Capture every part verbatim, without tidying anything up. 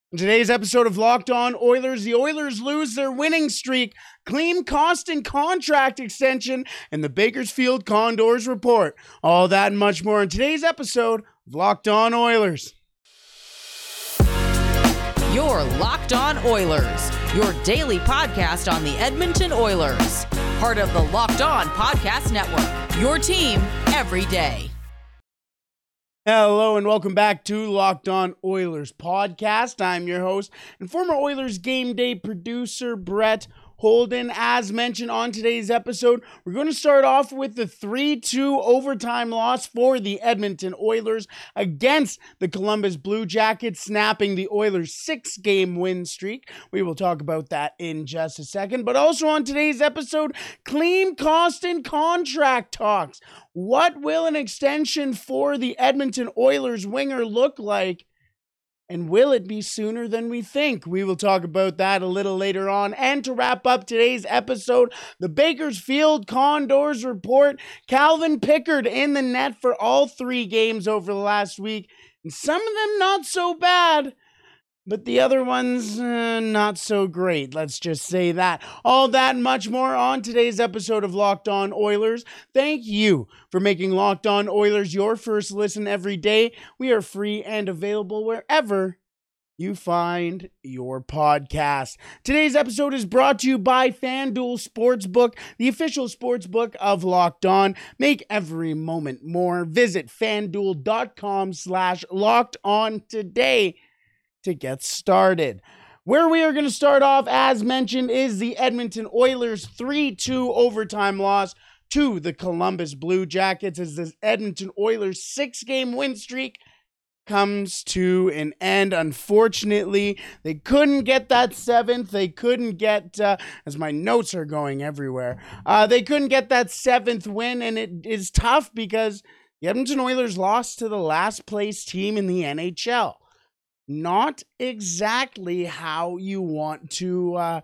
In today's episode of Locked On Oilers, the Oilers lose their winning streak, Klim Kostin contract extension, and the Bakersfield Condors report. All that and much more in today's episode of Locked On Oilers. You're Locked On Oilers, your daily podcast on the Edmonton Oilers. Part of the Locked On Podcast Network, your team every day. Hello and welcome back to Locked On Oilers podcast. I'm your host and former Oilers game day producer, Brett Holden. As mentioned on today's episode, we're going to start off with the three two overtime loss for the Edmonton Oilers against the Columbus Blue Jackets, snapping the Oilers' six-game win streak. We will talk about that in just a second. But also on today's episode, Klim Kostin contract talks. What will an extension for the Edmonton Oilers winger look like? And will it be sooner than we think? We will talk about that a little later on. And to wrap up today's episode, the Bakersfield Condors report Calvin Pickard in the net for all three games over the last week. And some of them not so bad, but the other ones uh, not so great. Let's just say that. All that and much more on today's episode of Locked On Oilers. Thank you for making Locked On Oilers your first listen every day. We are free and available wherever you find your podcast. Today's episode is brought to you by FanDuel Sportsbook, the official sportsbook of Locked On. Make every moment more. Visit FanDuel.com slash Locked On today to get started. Where we are going to start off, as mentioned, is the Edmonton Oilers' three two overtime loss to the Columbus Blue Jackets as the Edmonton Oilers' six-game win streak comes to an end. Unfortunately, they couldn't get that seventh. They couldn't get, uh, as my notes are going everywhere, uh, they couldn't get that seventh win, and it is tough because the Edmonton Oilers lost to the last place team in the N H L. Not exactly how you want to uh,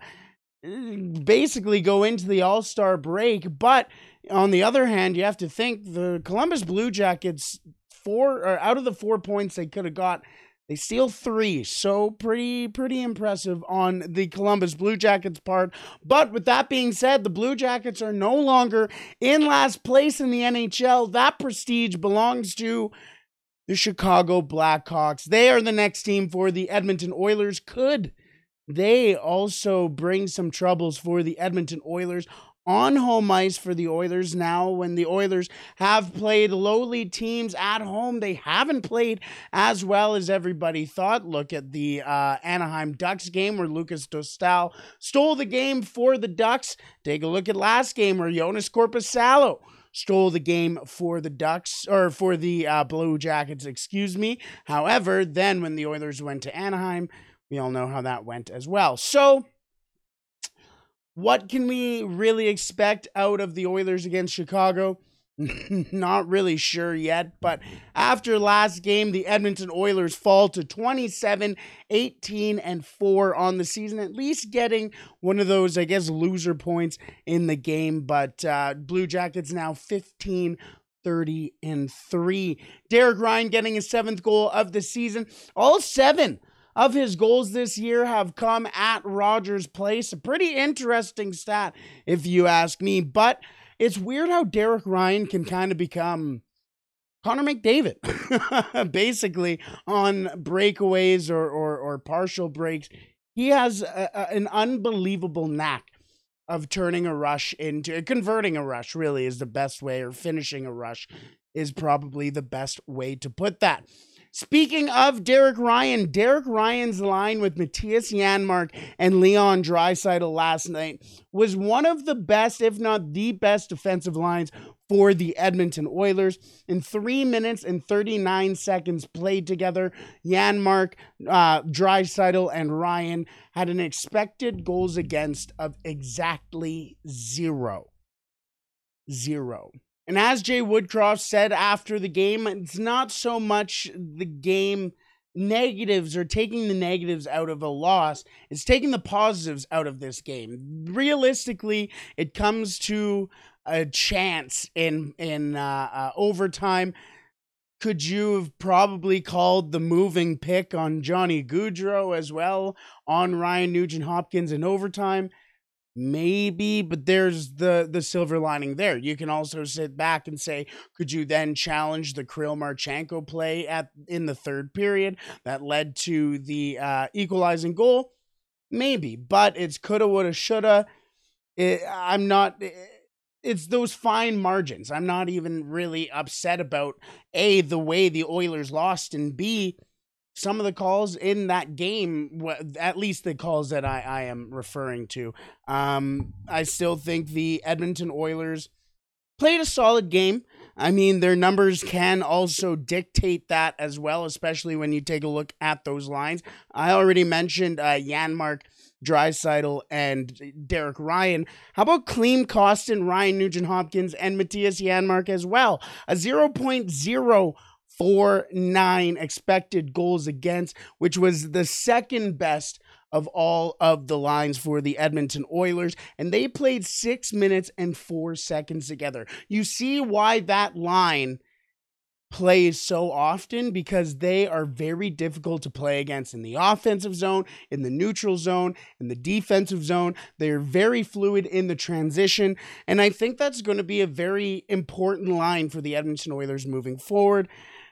basically go into the All-Star break, but on the other hand, you have to think the Columbus Blue Jackets, four or out of the four points they could have got, they steal three, so pretty pretty impressive on the Columbus Blue Jackets part. But with that being said, the Blue Jackets are no longer in last place in the N H L. That prestige belongs to the Chicago Blackhawks. They are the next team for the Edmonton Oilers. Could they also bring some troubles for the Edmonton Oilers on home ice for the Oilers now when the Oilers have played lowly teams at home? They haven't played as well as everybody thought. Look at the uh, Anaheim Ducks game where Lucas Dostal stole the game for the Ducks. Take a look at last game where Jonas Korpisalo stole the game for the Ducks, or for the uh, Blue Jackets, excuse me. However, then when the Oilers went to Anaheim, we all know how that went as well. So, what can we really expect out of the Oilers against Chicago? Not really sure yet, but after last game, the Edmonton Oilers fall to twenty-seven, eighteen, and four on the season, at least getting one of those, I guess, loser points in the game. But uh, Blue Jackets now fifteen, thirty, and three. Derek Ryan getting his seventh goal of the season. All seven of his goals this year have come at Rogers Place. A pretty interesting stat, if you ask me, but it's weird how Derek Ryan can kind of become Connor McDavid, basically, on breakaways or, or, or partial breaks. He has a, a, an unbelievable knack of turning a rush into, converting a rush really is the best way, or finishing a rush is probably the best way to put that. Speaking of Derek Ryan, Derek Ryan's line with Matthias Janmark and Leon Draisaitl last night was one of the best, if not the best, defensive lines for the Edmonton Oilers. In three minutes and thirty-nine seconds played together, Janmark, uh, Draisaitl, and Ryan had an expected goals against of exactly zero. Zero. And as Jay Woodcroft said after the game, it's not so much the game negatives or taking the negatives out of a loss. It's taking the positives out of this game. Realistically, it comes to a chance in, in uh, uh, overtime. Could you have probably called the moving pick on Johnny Gaudreau as well on Ryan Nugent-Hopkins in overtime? Maybe, but there's the the silver lining there. You can also sit back and say, could you then challenge the Kirill Marchenko play at in the third period that led to the uh, equalizing goal? Maybe, but it's coulda, woulda, shoulda. It, I'm not. It's those fine margins. I'm not even really upset about A, the way the Oilers lost, and B, some of the calls in that game, at least the calls that I, I am referring to. Um, I still think the Edmonton Oilers played a solid game. I mean, their numbers can also dictate that as well, especially when you take a look at those lines. I already mentioned uh, Janmark, Draisaitl, and Derek Ryan. How about Klim Kostin, Ryan Nugent-Hopkins, and Matthias Janmark as well? A zero point zero four nine expected goals against, which was the second best of all of the lines for the Edmonton Oilers, and they played six minutes and four seconds together. You see why that line plays so often, because they are very difficult to play against in the offensive zone, in the neutral zone, in the defensive zone. They're very fluid in the transition, and I think that's going to be a very important line for the Edmonton Oilers moving forward.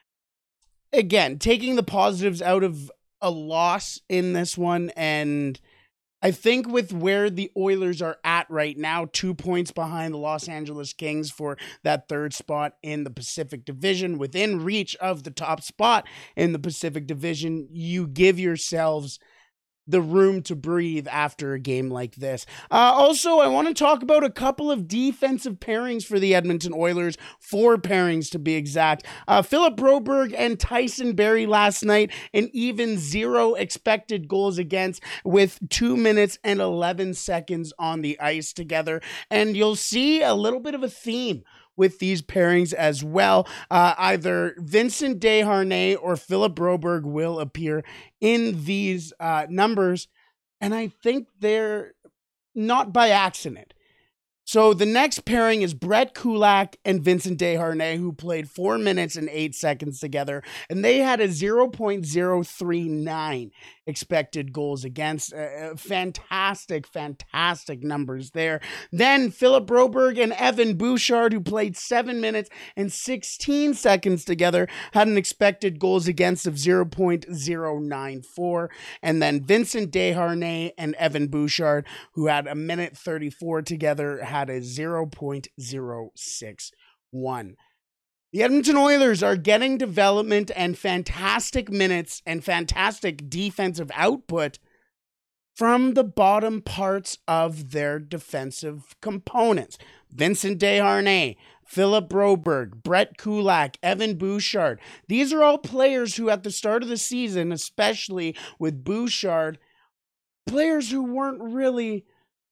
Again, taking the positives out of a loss in this one, and I think with where the Oilers are at right now, two points behind the Los Angeles Kings for that third spot in the Pacific Division, within reach of the top spot in the Pacific Division, you give yourselves the room to breathe after a game like this. Uh, also, I want to talk about a couple of defensive pairings for the Edmonton Oilers, four pairings to be exact. Uh, Philip Broberg and Tyson Barrie last night, an even zero expected goals against with two minutes and eleven seconds on the ice together. And you'll see a little bit of a theme with these pairings as well. Uh, either Vincent Desharnais or Philip Broberg will appear in these uh, numbers, and I think they're not by accident. So the next pairing is Brett Kulak and Vincent Desharnais, who played four minutes and eight seconds together, and they had a zero point zero three nine expected goals against. Uh, fantastic, fantastic numbers there. Then Philip Broberg and Evan Bouchard, who played seven minutes and sixteen seconds together, had an expected goals against of zero point zero nine four. And then Vincent Desharnais and Evan Bouchard, who had a minute thirty-four together, had a zero point zero six one. The Edmonton Oilers are getting development and fantastic minutes and fantastic defensive output from the bottom parts of their defensive components. Vincent Desharnais, Philip Broberg, Brett Kulak, Evan Bouchard. These are all players who at the start of the season, especially with Bouchard, players who weren't really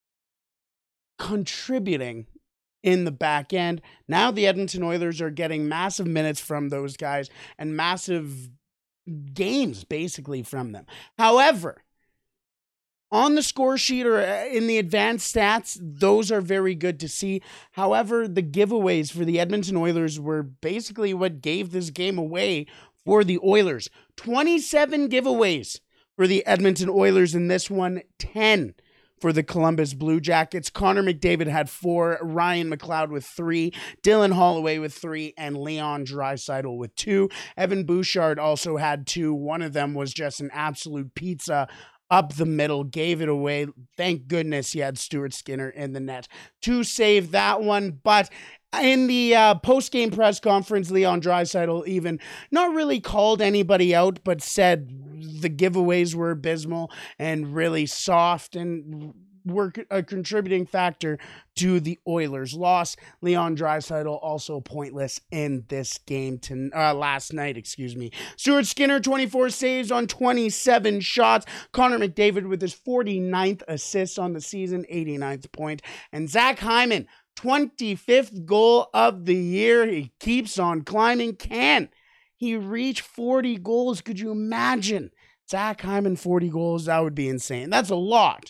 contributing in the back end. Now the Edmonton Oilers are getting massive minutes from those guys and massive games basically from them. However, on the score sheet or in the advanced stats, those are very good to see. However, the giveaways for the Edmonton Oilers were basically what gave this game away for the Oilers. twenty-seven giveaways for the Edmonton Oilers in this one, ten for the Columbus Blue Jackets. Connor McDavid had four, Ryan McLeod with three, Dylan Holloway with three, and Leon Draisaitl with two. Evan Bouchard also had two. One of them was just an absolute pizza up the middle, gave it away. Thank goodness he had Stuart Skinner in the net to save that one. But in the uh, post-game press conference, Leon Draisaitl even not really called anybody out, but said the giveaways were abysmal and really soft and were a contributing factor to the Oilers' loss. Leon Draisaitl also pointless in this game to, uh, last night, excuse me. Stuart Skinner, twenty-four saves on twenty-seven shots. Connor McDavid with his forty-ninth assist on the season, eighty-ninth point. And Zach Hyman, twenty-fifth goal of the year. He keeps on climbing. Can he reach forty goals? Could you imagine Zach Hyman forty goals? That would be insane. That's a lot.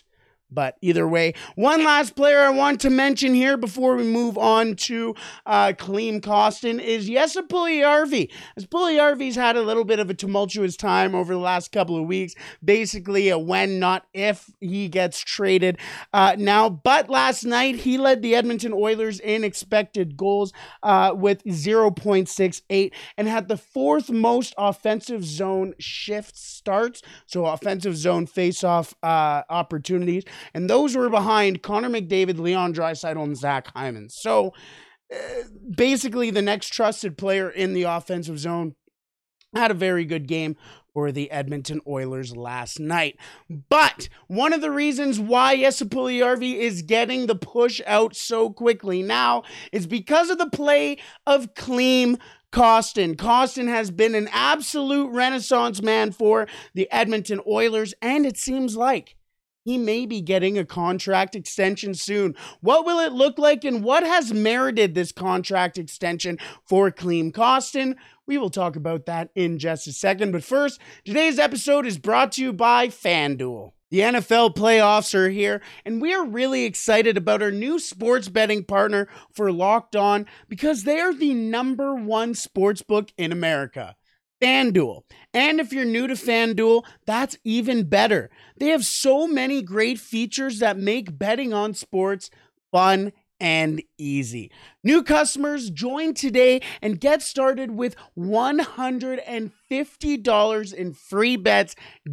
But either way, one last player I want to mention here before we move on to uh, Klim Kostin is Jesse Puljujarvi. As Puljujarvi's had a little bit of a tumultuous time over the last couple of weeks, basically a when, not if he gets traded uh, now. But last night, he led the Edmonton Oilers in expected goals uh, with zero point six eight and had the fourth most offensive zone shift starts, so offensive zone face-off uh, opportunities. And those were behind Connor McDavid, Leon Draisaitl, and Zach Hyman. So uh, basically the next trusted player in the offensive zone had a very good game for the Edmonton Oilers last night. But one of the reasons why Jesse Puljujarvi is getting the push out so quickly now is because of the play of Klim Kostin. Kostin has been an absolute renaissance man for the Edmonton Oilers, and it seems like he may be getting a contract extension soon. What will it look like, and what has merited this contract extension for Klim Kostin? We will talk about that in just a second. But first, today's episode is brought to you by FanDuel. The N F L playoffs are here, and we are really excited about our new sports betting partner for Locked On because they are the number one sportsbook in America. FanDuel. And if you're new to FanDuel, that's even better. They have so many great features that make betting on sports fun and easy. New customers, join today and get started with one hundred fifty dollars in free bets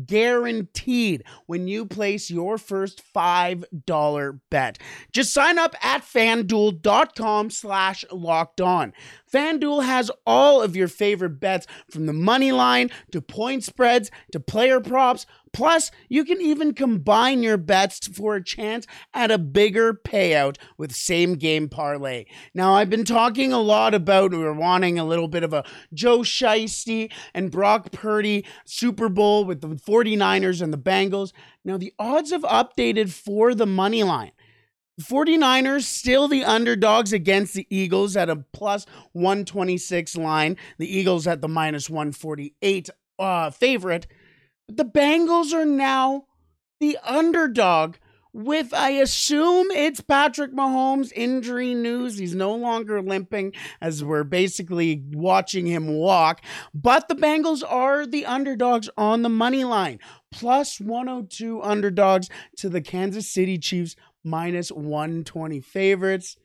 guaranteed when you place your first five dollars bet. Just sign up at FanDuel.com slash locked on. FanDuel has all of your favorite bets from the money line to point spreads to player props. Plus, you can even combine your bets for a chance at a bigger payout with same game parlay. Now, I've been talking a lot about we're wanting a little bit of a Joe Shiesty and Brock Purdy Super Bowl with the 49ers and the Bengals. Now, the odds have updated for the money line. The 49ers still the underdogs against the Eagles at a plus one twenty-six line. The Eagles at the minus one forty-eight uh, favorite. But the Bengals are now the underdog with, I assume it's Patrick Mahomes injury news. He's no longer limping as we're basically watching him walk. But the Bengals are the underdogs on the money line. Plus one oh two underdogs to the Kansas City Chiefs minus one twenty favorites.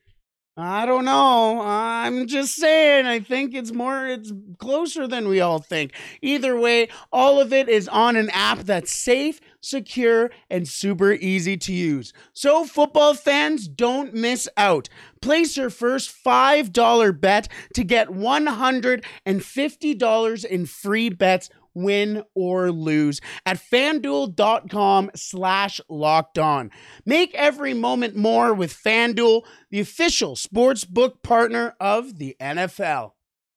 I don't know. I'm just saying. I think it's more, it's closer than we all think. Either way, all of it is on an app that's safe, secure, and super easy to use. So football fans, don't miss out. Place your first five dollars bet to get one hundred fifty dollars in free bets, win or lose, at FanDuel.com slash locked on. Make every moment more with FanDuel, the official sportsbook partner of the N F L.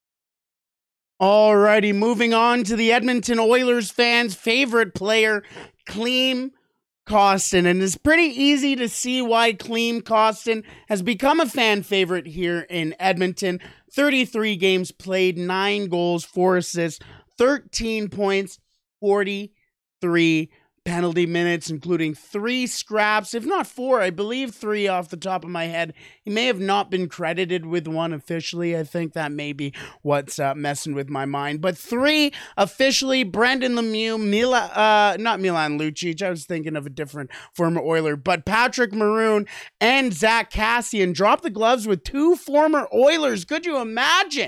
Alrighty, moving on to the Edmonton Oilers fans' favorite player, Klim Kostin. And it's pretty easy to see why Klim Kostin has become a fan favorite here in Edmonton. thirty-three games played, nine goals, four assists, thirteen points, forty-three penalty minutes, including three scraps, if not four, I believe three off the top of my head. He may have not been credited with one officially. I think that may be what's uh, messing with my mind. But three officially. Brendan Lemieux, Mila, uh, not Milan Lucic, I was thinking of a different former Oiler, but Patrick Maroon and Zach Kassian dropped the gloves with two former Oilers. Could you imagine?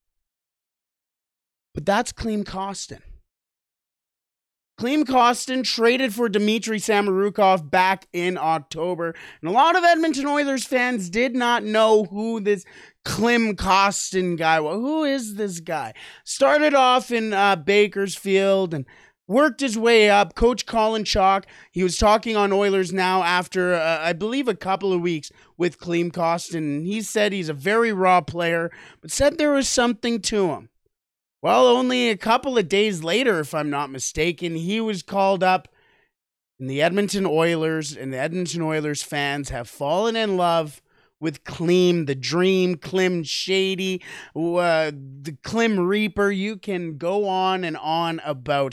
But that's Klim Kostin. Klim Kostin traded for Dmitry Samorukov back in October. And a lot of Edmonton Oilers fans did not know who this Klim Kostin guy was. Who is this guy? Started off in uh, Bakersfield and worked his way up. Coach Colin Chalk, he was talking on Oilers Now after, uh, I believe, a couple of weeks with Klim Kostin. He said he's a very raw player, but said there was something to him. Well, only a couple of days later, if I'm not mistaken, he was called up, and the Edmonton Oilers and the Edmonton Oilers fans have fallen in love with Klim, the Dream, Klim Shady, uh, the Klim Reaper. You can go on and on about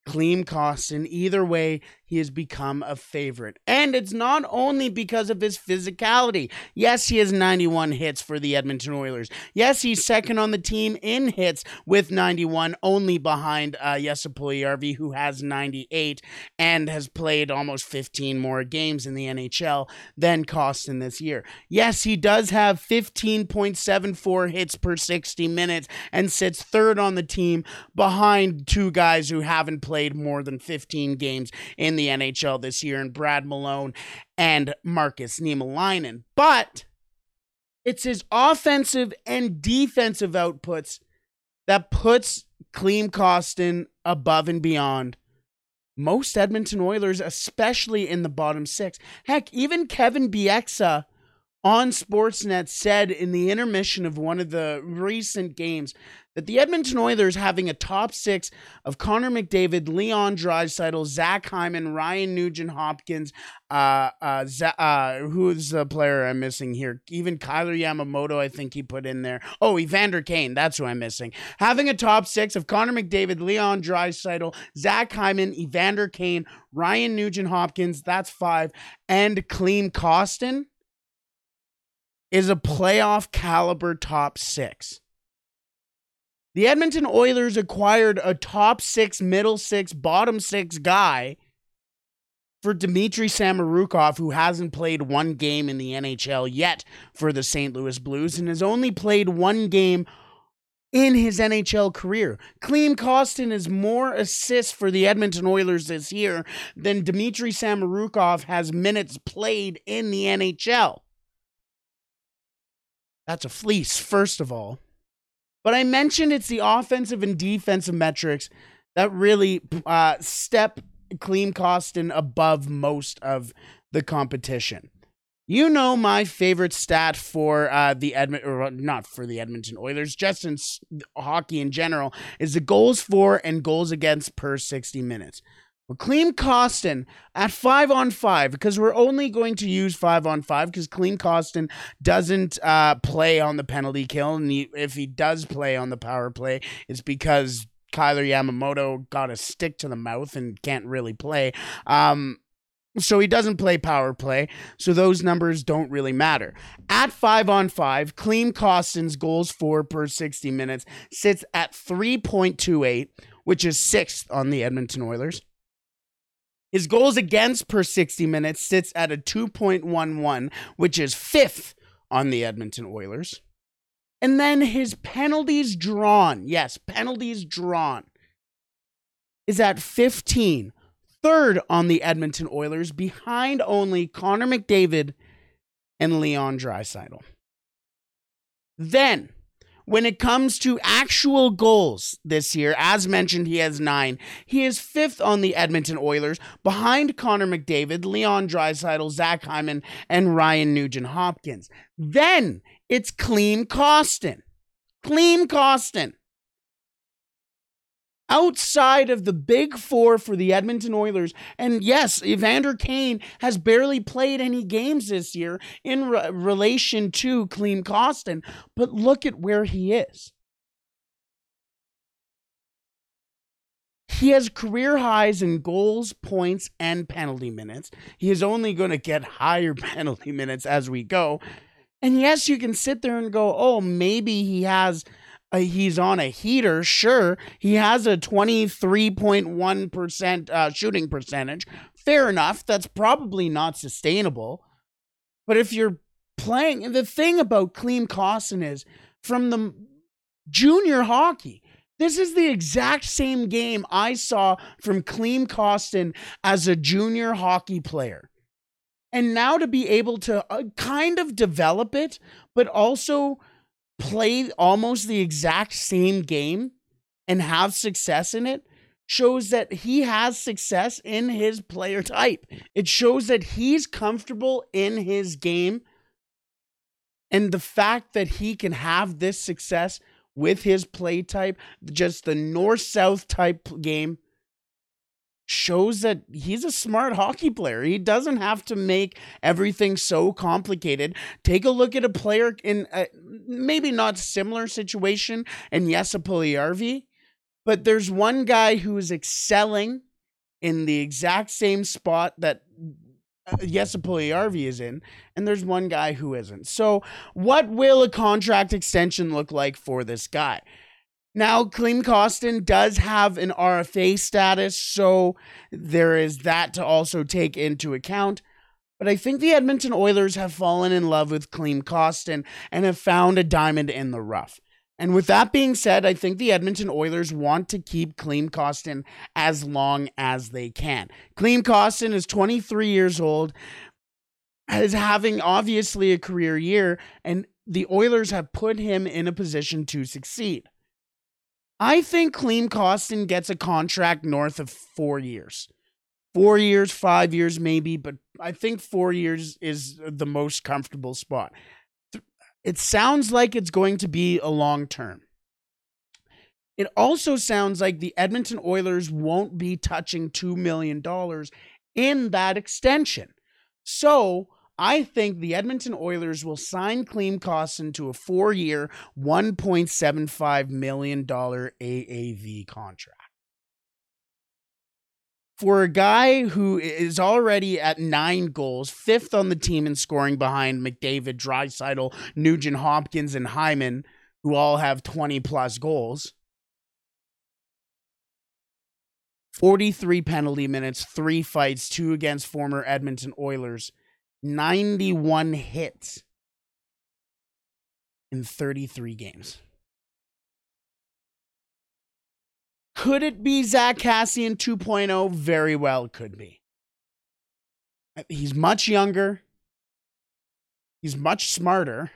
Klim Kostin. Either way, he has become a favorite. And it's not only because of his physicality. Yes, he has ninety-one hits for the Edmonton Oilers. Yes, he's second on the team in hits with ninety-one, only behind uh, Jesse Puljujärvi, who has ninety-eight and has played almost fifteen more games in the N H L than Kostin this year. Yes, he does have fifteen point seven four hits per sixty minutes and sits third on the team behind two guys who haven't played more than fifteen games in the N H L this year, and Brad Malone and Markus Niemelainen. But it's his offensive and defensive outputs that puts Klim Kostin above and beyond most Edmonton Oilers, especially in the bottom six. Heck, even Kevin Bieksa on Sportsnet said in the intermission of one of the recent games that the Edmonton Oilers, having a top six of Connor McDavid, Leon Draisaitl, Zach Hyman, Ryan Nugent-Hopkins, uh, uh, Z- uh, who's the player I'm missing here? Even Kyler Yamamoto, I think he put in there. Oh, Evander Kane, that's who I'm missing. Having a top six of Connor McDavid, Leon Draisaitl, Zach Hyman, Evander Kane, Ryan Nugent-Hopkins, that's five, and Klim Kostin is a playoff caliber top six. The Edmonton Oilers acquired a top six, middle six, bottom six guy for Dmitry Samorukov, who hasn't played one game in the N H L yet for the Saint Louis Blues and has only played one game in his N H L career. Klim Kostin has more assists for the Edmonton Oilers this year than Dmitry Samorukov has minutes played in the N H L. That's a fleece, first of all. But I mentioned it's the offensive and defensive metrics that really uh, step Klim Kostin above most of the competition. You know my favorite stat for uh, the Edmonton, or not for the Edmonton Oilers, just in s- hockey in general, is the goals for and goals against per sixty minutes. Well, Klim Kostin at five on five, because we're only going to use five on five because Klim Kostin doesn't uh, play on the penalty kill. And he, if he does play on the power play, it's because Kyler Yamamoto got a stick to the mouth and can't really play. Um, so he doesn't play power play. So those numbers don't really matter. At five on five, Klim Kostin's goals for per sixty minutes sits at three point two eight, which is sixth on the Edmonton Oilers. His goals against per sixty minutes sits at a two point one one, which is fifth on the Edmonton Oilers. And then his penalties drawn, yes, penalties drawn, is at fifteen, third on the Edmonton Oilers, behind only Connor McDavid and Leon Draisaitl. Then, when it comes to actual goals this year, as mentioned, he has nine. He is fifth on the Edmonton Oilers, behind Connor McDavid, Leon Draisaitl, Zach Hyman, and Ryan Nugent-Hopkins. Then it's Klim Kostin. Klim Kostin. Outside of the big four for the Edmonton Oilers, and yes, Evander Kane has barely played any games this year in re- relation to Klim Kostin, but look at where he is. He has career highs in goals, points, and penalty minutes. He is only going to get higher penalty minutes as we go. And yes, you can sit there and go, oh, maybe he has... Uh, he's on a heater, sure. He has a twenty-three point one percent uh, shooting percentage. Fair enough. That's probably not sustainable. But if you're playing, the thing about Klim Kostin is, from the junior hockey, this is the exact same game I saw from Klim Kostin as a junior hockey player. And now to be able to uh, kind of develop it, but also play almost the exact same game and have success in it, shows that he has success in his player type. It shows that he's comfortable in his game. And the fact that he can have this success with his play type, just the north-south type game, shows that he's a smart hockey player. He doesn't have to make everything so complicated. Take a look at a player in a, maybe not similar situation in Jesse Puljujärvi, But there's one guy who is excelling in the exact same spot that Jesse Puljujärvi is in, and there's one guy who isn't. So what will a contract extension look like for this guy? Now, Klim Kostin does have an R F A status, so there is that to also take into account. But I think the Edmonton Oilers have fallen in love with Klim Kostin and have found a diamond in the rough. And with that being said, I think the Edmonton Oilers want to keep Klim Kostin as long as they can. Klim Kostin is twenty-three years old, is having obviously a career year, and the Oilers have put him in a position to succeed. I think Klim Kostin gets a contract north of four years. Four years, five years maybe, but I think four years is the most comfortable spot. It sounds like it's going to be a long term. It also sounds like the Edmonton Oilers won't be touching two million dollars in that extension. So I think the Edmonton Oilers will sign Klim Kostin to a four-year, one point seven five million dollars A A V contract. For a guy who is already at nine goals, fifth on the team in scoring behind McDavid, Draisaitl, Nugent Hopkins, and Hyman, who all have twenty plus goals. forty-three penalty minutes, three fights, two against former Edmonton Oilers, ninety-one hits in thirty-three games. Could it be Zack Kassian two point oh? Very well could be. He's much younger. He's much smarter.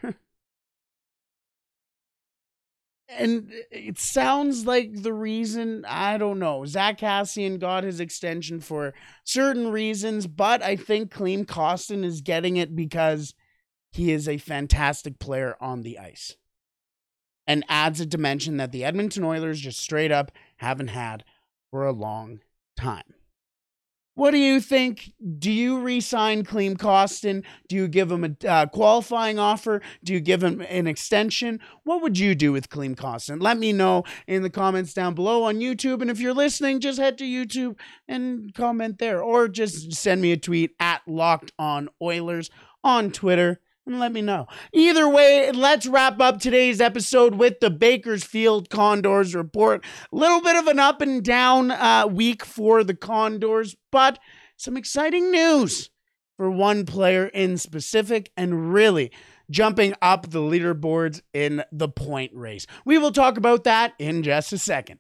And it sounds like the reason, I don't know, Zack Kassian got his extension for certain reasons, but I think Klim Kostin is getting it because he is a fantastic player on the ice and adds a dimension that the Edmonton Oilers just straight up haven't had for a long time. What do you think? Do you re-sign Klim Kostin? Do you give him a uh, qualifying offer? Do you give him an extension? What would you do with Klim Kostin? Let me know in the comments down below on YouTube. And if you're listening, just head to YouTube and comment there. Or just send me a tweet at Locked On Oilers on Twitter and let me know. Either way, let's wrap up today's episode with the Bakersfield Condors report. A little bit of an up and down uh, week for the Condors, but some exciting news for one player in specific and really jumping up the leaderboards in the point race. We will talk about that in just a second.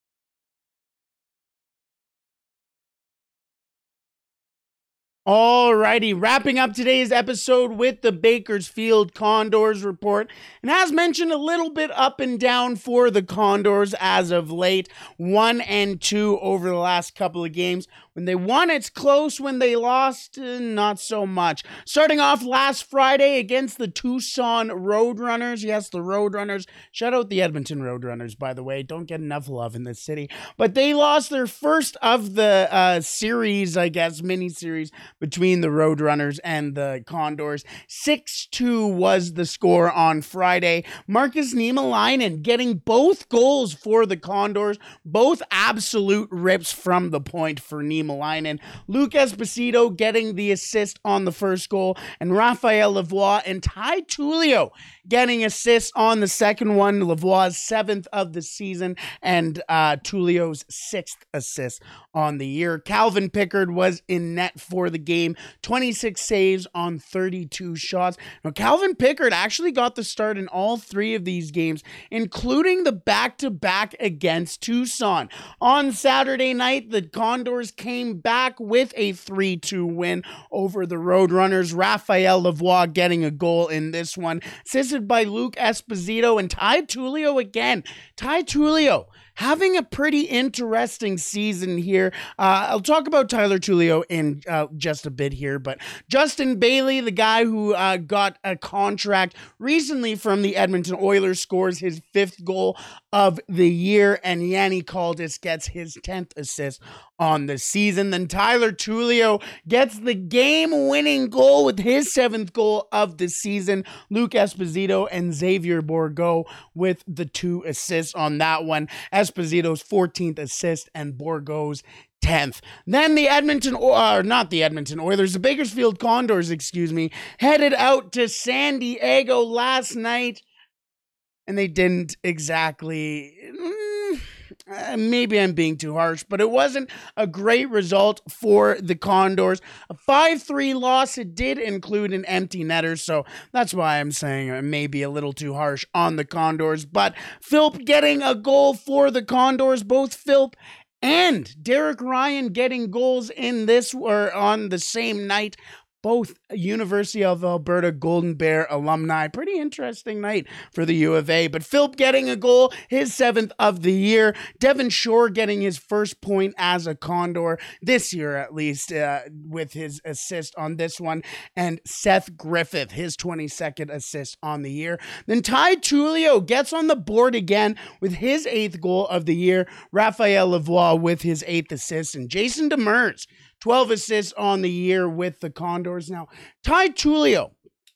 Alrighty, wrapping up today's episode with the Bakersfield Condors report. And as mentioned, a little bit up and down for the Condors as of late. One and two over the last couple of games. When they won, it's close. When they lost, not so much. Starting off last Friday against the Tucson Roadrunners. Yes, the Roadrunners. Shout out the Edmonton Roadrunners, by the way. Don't get enough love in this city. But they lost their first of the uh, series, I guess, mini-series between the Roadrunners and the Condors. six two was the score on Friday. Markus Niemelainen getting both goals for the Condors. Both absolute rips from the point for Niemelainen. Luke Esposito getting the assist on the first goal, and Raphael Lavoie and Ty Tullio getting assists on the second one. Lavoie's seventh of the season, and uh, Tullio's sixth assist on the year. Calvin Pickard was in net for the game, twenty-six saves on thirty-two shots. Now, Calvin Pickard actually got the start in all three of these games, including the back-to-back against Tucson. On Saturday night, the Condors came back with a three two win over the Roadrunners. Raphael Lavoie getting a goal in this one, assisted by Luke Esposito and Ty Tullio again. Ty Tullio having a pretty interesting season here. Uh, I'll talk about Tyler Tullio in uh, just a bit here, but Justin Bailey, the guy who uh, got a contract recently from the Edmonton Oilers, scores his fifth goal of the year, and Yanni Kaldis gets his tenth assist on the season. Then Tyler Tullio gets the game-winning goal with his seventh goal of the season. Luke Esposito and Xavier Bourgault with the two assists on that one. Esposito's fourteenth assist and Bourgault's tenth. Then the Edmonton, or uh, not the Edmonton Oilers, the Bakersfield Condors, excuse me, headed out to San Diego last night, and they didn't exactly... Mm, Uh, maybe I'm being too harsh, but it wasn't a great result for the Condors. A five three loss. It did include an empty netter, so that's why I'm saying it may be a little too harsh on the Condors. But Philp getting a goal for the Condors, both Philp and Derek Ryan getting goals in this or on the same night. Both University of Alberta Golden Bear alumni. Pretty interesting night for the U of A. But Philp getting a goal, his seventh of the year. Devin Shore getting his first point as a Condor this year, at least, uh, with his assist on this one. And Seth Griffith, his twenty-second assist on the year. Then Ty Tullio gets on the board again with his eighth goal of the year. Raphael Lavoie with his eighth assist. And Jason Demers, twelve assists on the year with the Condors. Now, Ty Tullio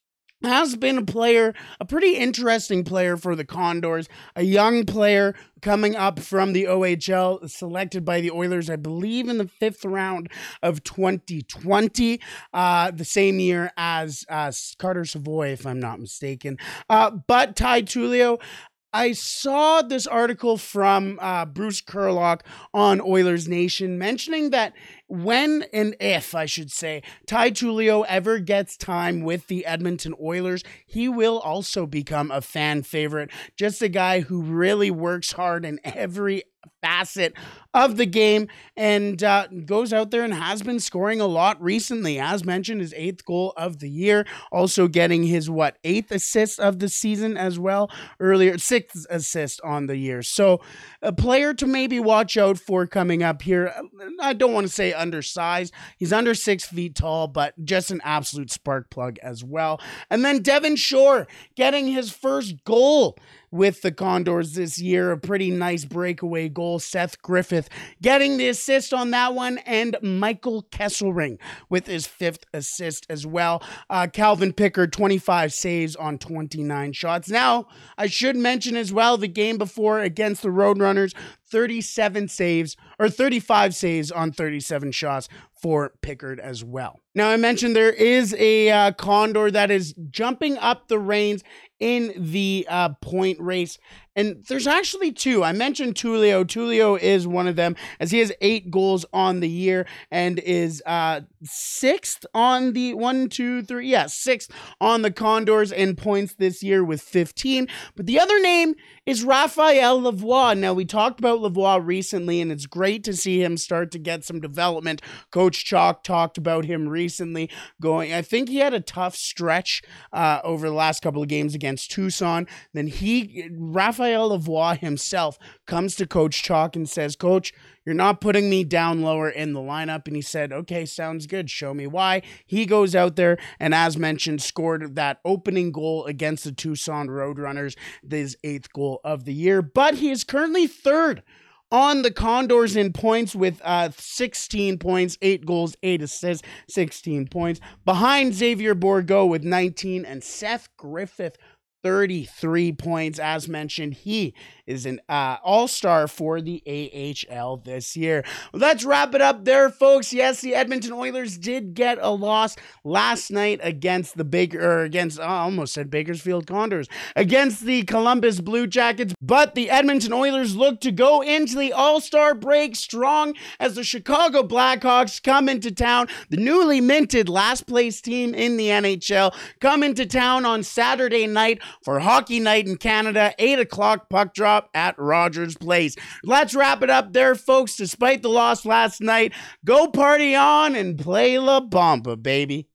has been a player, a pretty interesting player for the Condors, a young player coming up from the O H L, selected by the Oilers, I believe, in the fifth round of twenty twenty, uh, the same year as uh, Carter Savoy, if I'm not mistaken. Uh, but Ty Tullio, I saw this article from uh, Bruce Kurlock on Oilers Nation mentioning that when and if, I should say, Ty Tullio ever gets time with the Edmonton Oilers, he will also become a fan favorite. Just a guy who really works hard in every facet of the game and uh, goes out there and has been scoring a lot recently. As mentioned, his eighth goal of the year, also getting his, what, eighth assist of the season as well, earlier, sixth assist on the year. So a player to maybe watch out for coming up here. I don't want to say undersized. He's under six feet tall, but just an absolute spark plug as well. And then Devin Shore getting his first goal with the Condors this year, a pretty nice breakaway goal. Seth Griffith getting the assist on that one, and Michael Kesselring with his fifth assist as well. Uh, Calvin Pickard, twenty-five saves on twenty-nine shots. Now, I should mention as well, the game before against the Roadrunners, thirty-seven saves, or thirty-five saves on thirty-seven shots for Pickard as well. Now, I mentioned there is a uh, Condor that is jumping up the reins in the uh, point race. And there's actually two. I mentioned Tullio. Tullio is one of them, as he has eight goals on the year and is uh, sixth on the one, two, three, yeah, sixth on the Condors in points this year with fifteen. But the other name is Raphael Lavoie. Now, we talked about Lavoie recently, and it's great to see him start to get some development. Coach Chalk talked about him recently going, I think he had a tough stretch uh, over the last couple of games against Tucson. Then he, Raphael Lavoie himself, comes to Coach Chalk and says, Coach, you're not putting me down lower in the lineup. And he said, okay, sounds good. Show me why. He goes out there and, as mentioned, scored that opening goal against the Tucson Roadrunners, his eighth goal of the year. But he is currently third on the Condors in points with uh, sixteen points, eight goals, eight assists, sixteen points. Behind Xavier Bourgault with nineteen, and Seth Griffith, thirty-three points. As mentioned, he is an uh, all-star for the A H L this year. Well, let's wrap it up there, folks. Yes, the Edmonton Oilers did get a loss last night against the Baker, or against, oh, I almost said Bakersfield Condors, against the Columbus Blue Jackets, but the Edmonton Oilers look to go into the All-Star break strong as the Chicago Blackhawks come into town. The newly minted last-place team in the N H L come into town on Saturday night for Hockey Night in Canada, eight o'clock puck drop at Rogers Place. Let's wrap it up there, folks. Despite the loss last night, go party on and play La Bamba, baby.